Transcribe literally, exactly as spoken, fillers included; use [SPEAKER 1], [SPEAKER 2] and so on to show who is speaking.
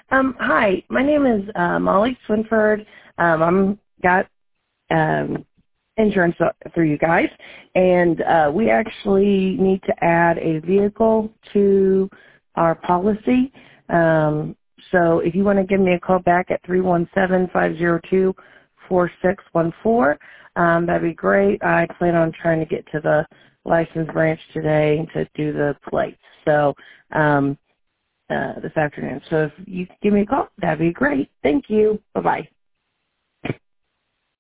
[SPEAKER 1] Um, hi, my name is uh, Molly Swinford. Um, I'm got um, insurance through you guys, and uh, we actually need to add a vehicle to our policy. Um, so if you want to give me a call back at three one seven, five zero two, four six one four, um, that'd be great. I plan on trying to get to the license branch today to do the plates. So um, uh, this afternoon. So if you give me a call, that'd be great. Thank you. Bye-bye.